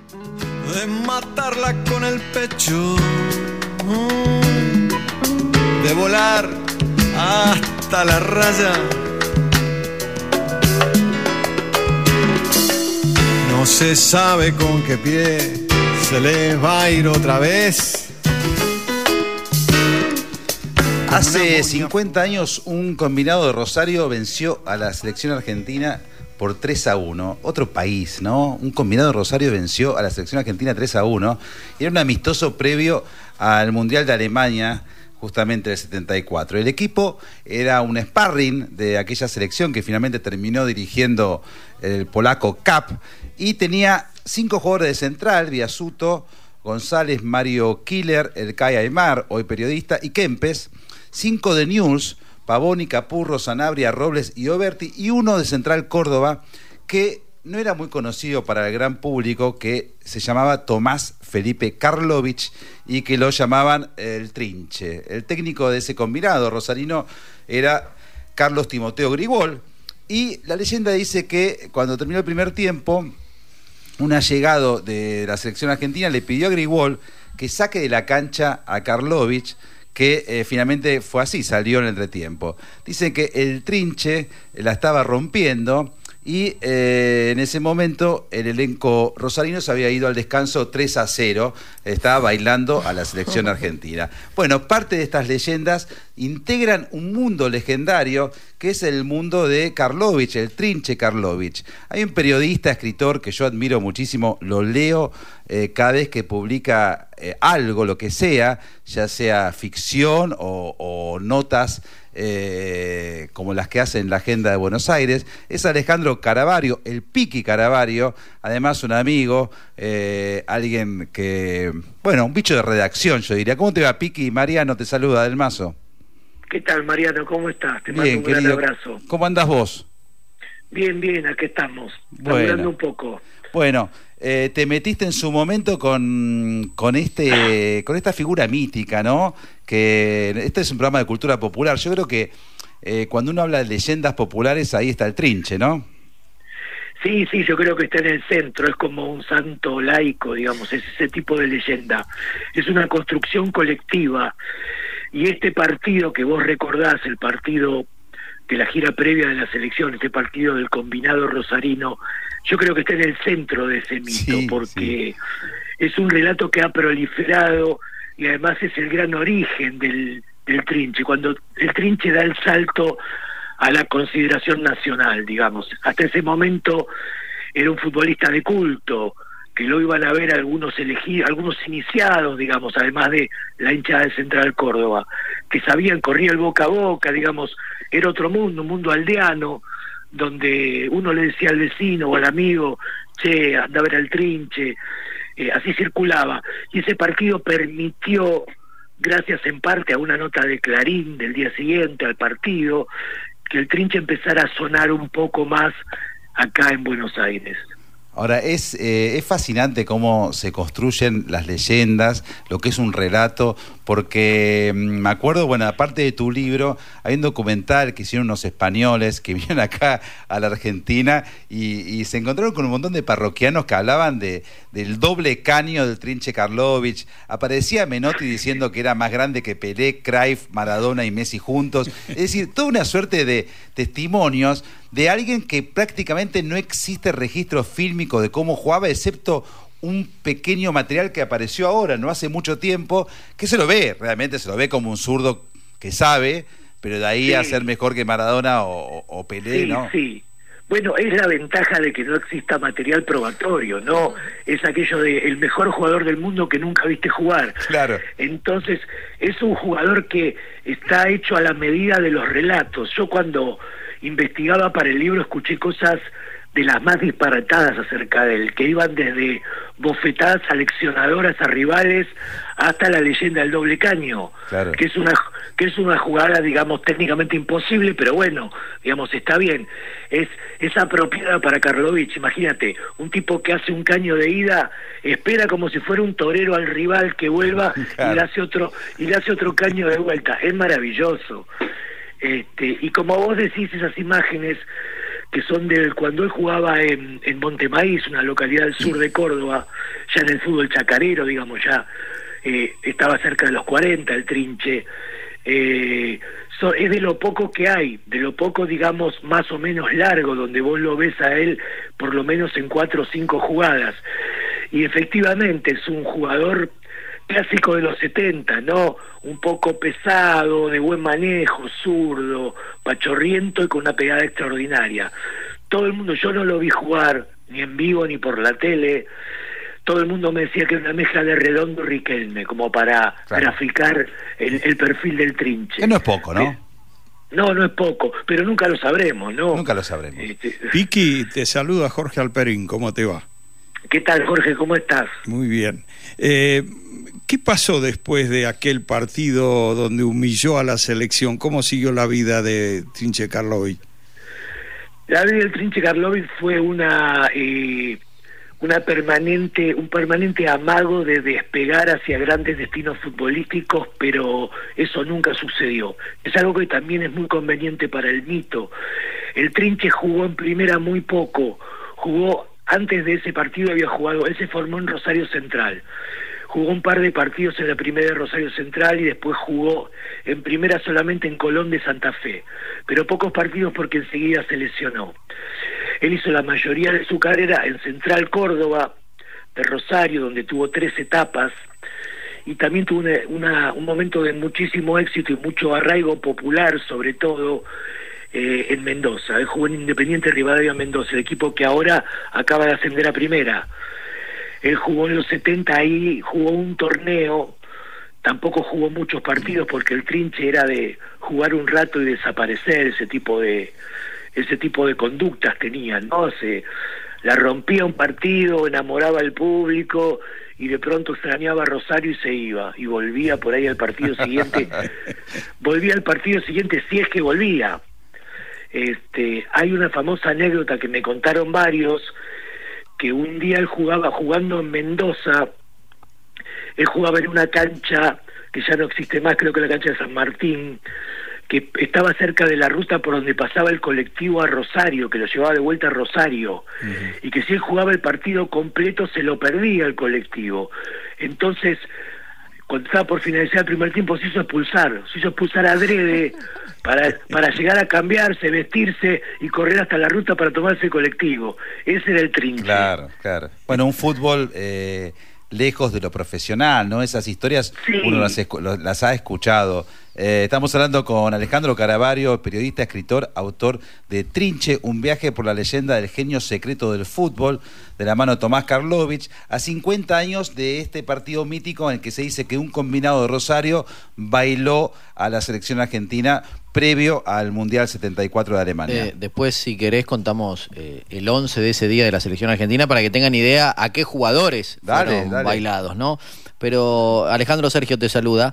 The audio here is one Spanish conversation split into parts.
de matarla con el pecho, de volar hasta la raya. No se sabe con qué pie se le va a ir otra vez. Hace 50 años un combinado de Rosario venció a la selección argentina por 3-1. Otro país, ¿no? Un combinado de Rosario venció a la selección argentina 3-1. Era un amistoso previo al Mundial de Alemania, justamente del 74. El equipo era un sparring de aquella selección que finalmente terminó dirigiendo el polaco Kapp, y tenía 5 jugadores de central: Biasuto, González, Mario Killer, El Kai Aymar, hoy periodista, y Kempes. 5 de News: Pavoni, Capurro, Sanabria, Robles y Oberti, y uno de Central Córdoba que no era muy conocido para el gran público, que se llamaba Tomás Felipe Karlovich y que lo llamaban el Trinche. El técnico de ese combinado rosarino era Carlos Timoteo Grigol, y la leyenda dice que cuando terminó el primer tiempo, un allegado de la selección argentina le pidió a Grigol que saque de la cancha a Karlovich, que finalmente fue así, salió en el entretiempo. Dicen que el Trinche la estaba rompiendo, y en ese momento el elenco rosarino se había ido al descanso 3-0, estaba bailando a la selección argentina. Bueno, parte de estas leyendas integran un mundo legendario que es el mundo de Karlovich, el Trinche Karlovich. Hay un periodista, escritor que yo admiro muchísimo, lo leo cada vez que publica algo, lo que sea, ya sea ficción o notas como las que hace en la Agenda de Buenos Aires. Es Alejandro Caravario, el Piqui Caravario, además un amigo, alguien que, bueno, un bicho de redacción, yo diría. ¿Cómo te va, Piqui? Mariano te saluda del Mazo. ¿Qué tal, Mariano? ¿Cómo estás? Te Bien, mando un gran abrazo. ¿Cómo andás vos? Bien, aquí estamos, bueno, hablando un poco. Bueno, te metiste en su momento con esta figura mítica, ¿no? Que este es un programa de cultura popular. Yo creo que cuando uno habla de leyendas populares, ahí está el Trinche, ¿no? Sí, yo creo que está en el centro, es como un santo laico, digamos, es ese tipo de leyenda. Es una construcción colectiva, y este partido que vos recordás, el partido de la gira previa de la selección, este partido del combinado rosarino, yo creo que está en el centro de ese mito, sí, porque es un relato que ha proliferado, y además es el gran origen del Trinche, cuando el Trinche da el salto a la consideración nacional, digamos. Hasta ese momento era un futbolista de culto, que lo iban a ver algunos elegidos, algunos iniciados, digamos, además de la hinchada de Central Córdoba, que sabían, corría el boca a boca, digamos, era otro mundo, un mundo aldeano, donde uno le decía al vecino o al amigo, che, anda a ver al Trinche, así circulaba. Y ese partido permitió, gracias en parte a una nota de Clarín del día siguiente al partido, que el Trinche empezara a sonar un poco más acá en Buenos Aires. Ahora, es fascinante cómo se construyen las leyendas, lo que es un relato, porque me acuerdo, bueno, aparte de tu libro, hay un documental que hicieron unos españoles que vinieron acá a la Argentina y se encontraron con un montón de parroquianos que hablaban del doble caño del Trinche Karlovich. Aparecía Menotti diciendo que era más grande que Pelé, Cruyff, Maradona y Messi juntos. Es decir, toda una suerte de testimonios de alguien que prácticamente no existe registro fílmico de cómo jugaba, excepto un pequeño material que apareció ahora, no hace mucho tiempo, que realmente se lo ve como un zurdo que sabe, pero de ahí a ser mejor que Maradona o Pelé, ¿no? Sí. Bueno, es la ventaja de que no exista material probatorio, ¿no? Es aquello de el mejor jugador del mundo que nunca viste jugar. Claro. Entonces, es un jugador que está hecho a la medida de los relatos. Yo cuando investigaba para el libro escuché cosas de las más disparatadas acerca de él, que iban desde bofetadas aleccionadoras a rivales hasta la leyenda del doble caño, claro, que es una jugada, digamos, técnicamente imposible, pero bueno, digamos, está bien, es apropiada para Karlovich. Imagínate, un tipo que hace un caño de ida, espera como si fuera un torero al rival que vuelva, claro, y le hace otro caño de vuelta. Es maravilloso. Y como vos decís, esas imágenes que son del cuando él jugaba en Montemaíz, una localidad del sur de Córdoba, ya en el fútbol chacarero, digamos, ya estaba cerca de los 40 el Trinche. Es de lo poco que hay, de lo poco, digamos, más o menos largo, donde vos lo ves a él por lo menos en 4 o 5 jugadas. Y efectivamente es un jugador clásico de los 70, ¿no? Un poco pesado, de buen manejo, zurdo, pachorriento y con una pegada extraordinaria. Todo el mundo, yo no lo vi jugar, ni en vivo ni por la tele. Todo el mundo me decía que era una mezcla de Redondo y Riquelme, como para graficar el perfil del Trinche. Que no es poco, ¿no? No es poco, pero nunca lo sabremos, ¿no? Nunca lo sabremos. Piqui, te saluda Jorge Alperín, ¿cómo te va? ¿Qué tal, Jorge? ¿Cómo estás? Muy bien. ¿Qué pasó después de aquel partido donde humilló a la selección? ¿Cómo siguió la vida de Trinche Karlovy? La vida del Trinche Karlovy fue un permanente amago de despegar hacia grandes destinos futbolísticos, pero eso nunca sucedió. Es algo que también es muy conveniente para el mito. El Trinche jugó en primera muy poco, antes de ese partido había jugado, él se formó en Rosario Central, jugó un par de partidos en la primera de Rosario Central y después jugó en primera solamente en Colón de Santa Fe, pero pocos partidos porque enseguida se lesionó. Él hizo la mayoría de su carrera en Central Córdoba de Rosario, donde tuvo 3 etapas, y también tuvo un momento de muchísimo éxito y mucho arraigo popular, sobre todo en Mendoza. Él jugó en Independiente Rivadavia Mendoza, el equipo que ahora acaba de ascender a primera. Él jugó en los 70 ahí, jugó un torneo, tampoco jugó muchos partidos porque el Trinche era de jugar un rato y desaparecer, ese tipo de conductas tenía, ¿no? La rompía un partido, enamoraba al público y de pronto extrañaba a Rosario y se iba, y volvía por ahí al partido siguiente, si es que volvía. Hay una famosa anécdota que me contaron varios, que un día él jugando en Mendoza, él jugaba en una cancha que ya no existe más, creo que la cancha de San Martín, que estaba cerca de la ruta por donde pasaba el colectivo a Rosario, que lo llevaba de vuelta a Rosario, y que si él jugaba el partido completo se lo perdía el colectivo. Entonces, cuando estaba por finalizar el primer tiempo, se hizo expulsar adrede para llegar a cambiarse, vestirse y correr hasta la ruta para tomarse el colectivo. Ese era el Trinche. Claro. Bueno, un fútbol lejos de lo profesional, ¿no? Esas historias uno las ha escuchado. Estamos hablando con Alejandro Caravario, periodista, escritor, autor de Trinche, un viaje por la leyenda del genio secreto del fútbol, de la mano de Tomás Karlovich, a 50 años de este partido mítico en el que se dice que un combinado de Rosario bailó a la selección argentina previo al Mundial 74 de Alemania. Después, si querés, contamos el 11 de ese día de la selección argentina para que tengan idea a qué jugadores fueron bailados, ¿no? Pero Alejandro, Sergio te saluda.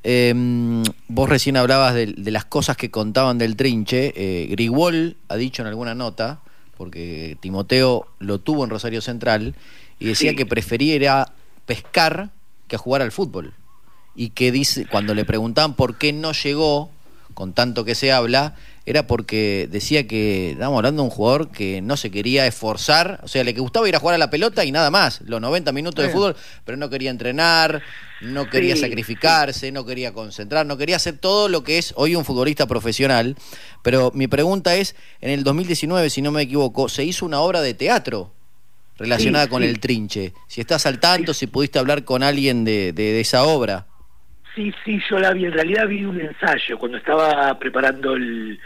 Vos recién hablabas de las cosas que contaban del Trinche. Grigol ha dicho en alguna nota, porque Timoteo lo tuvo en Rosario Central, y decía que prefería pescar que a jugar al fútbol. Y que dice, cuando le preguntaban por qué no llegó, con tanto que se habla, era porque decía que estábamos hablando de un jugador que no se quería esforzar, o sea, le gustaba ir a jugar a la pelota y nada más, los 90 minutos de fútbol, pero no quería entrenar, no quería sacrificarse, no quería concentrar, no quería hacer todo lo que es hoy un futbolista profesional. Pero mi pregunta es, en el 2019, si no me equivoco, se hizo una obra de teatro relacionada con el Trinche. Si estás al tanto, si pudiste hablar con alguien de esa obra. Sí, yo la vi, en realidad vi un ensayo cuando estaba preparando el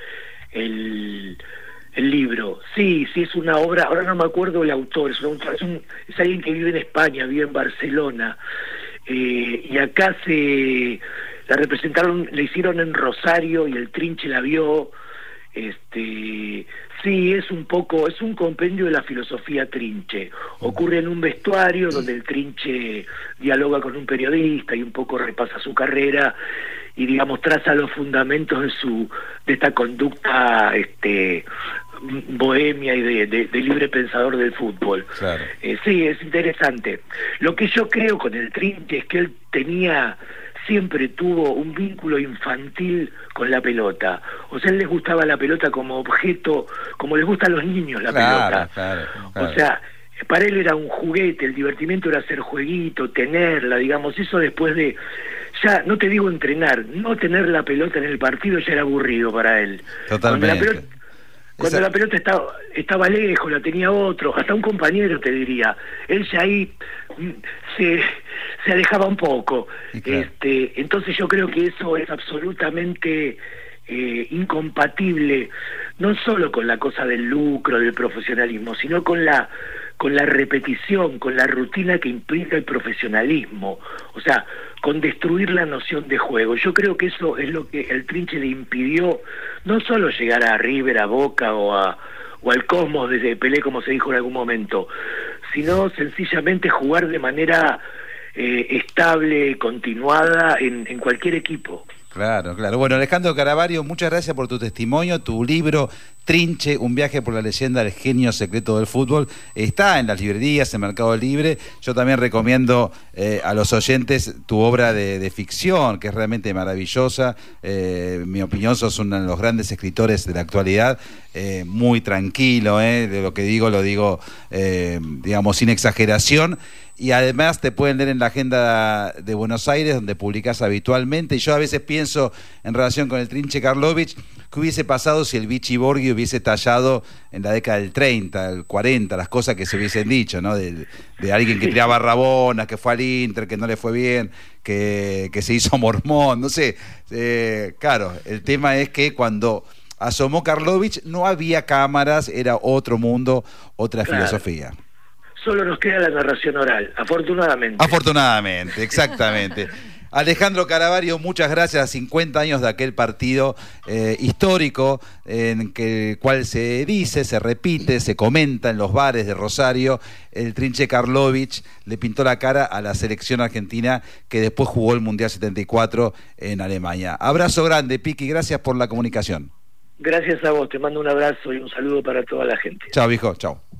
libro. Sí, es una obra, ahora no me acuerdo el autor, es alguien que vive en España, vive en Barcelona, y acá la representaron, la hicieron en Rosario y el Trinche la vio. Sí, es un compendio de la filosofía Trinche. Ocurre en un vestuario donde el Trinche dialoga con un periodista y un poco repasa su carrera y, digamos, traza los fundamentos de esta conducta bohemia y de libre pensador del fútbol. Claro. Sí, es interesante. Lo que yo creo con el Trinche es que él tenía siempre tuvo un vínculo infantil con la pelota. O sea, a él les gustaba la pelota como objeto, como les gusta a los niños la pelota. Claro. O sea, para él era un juguete, el divertimento era hacer jueguito, tenerla, digamos, eso después de, ya no te digo entrenar, no tener la pelota en el partido ya era aburrido para él. Totalmente. Cuando la pelota estaba lejos, la tenía otro, hasta un compañero te diría, él ya ahí se alejaba un poco. Claro. Entonces yo creo que eso es absolutamente incompatible, no solo con la cosa del lucro, del profesionalismo, sino con la repetición, con la rutina que implica el profesionalismo, o sea, con destruir la noción de juego. Yo creo que eso es lo que el Trinche le impidió, no solo llegar a River, a Boca o al Cosmos desde Pelé, como se dijo en algún momento, sino sencillamente jugar de manera estable, continuada en cualquier equipo. Claro. Bueno, Alejandro Caravario, muchas gracias por tu testimonio. Tu libro Trinche, un viaje por la leyenda del genio secreto del fútbol, está en las librerías, en Mercado Libre. Yo también recomiendo a los oyentes tu obra de ficción, que es realmente maravillosa. En mi opinión, sos uno de los grandes escritores de la actualidad. Muy tranquilo, de lo que digo, lo digo, digamos, sin exageración. Y además te pueden leer en la Agenda de Buenos Aires, donde publicás habitualmente. Y yo a veces pienso, en relación con el Trinche Karlovich, ¿qué hubiese pasado si el Vichy Borghi hubiese tallado en la década del 30, el 40, las cosas que se hubiesen dicho, ¿no? De alguien que tiraba rabonas, que fue al Inter, que no le fue bien, que se hizo mormón, no sé. Claro, el tema es que cuando asomó Karlovich no había cámaras, era otro mundo, otra filosofía. Solo nos queda la narración oral, afortunadamente. Afortunadamente, exactamente. Alejandro Caravario, muchas gracias. 50 años de aquel partido histórico en el cual se dice, se repite, se comenta en los bares de Rosario. El Trinche Karlovich le pintó la cara a la selección argentina que después jugó el Mundial 74 en Alemania. Abrazo grande, Piqui, gracias por la comunicación. Gracias a vos, te mando un abrazo y un saludo para toda la gente. Chao, viejo, chao.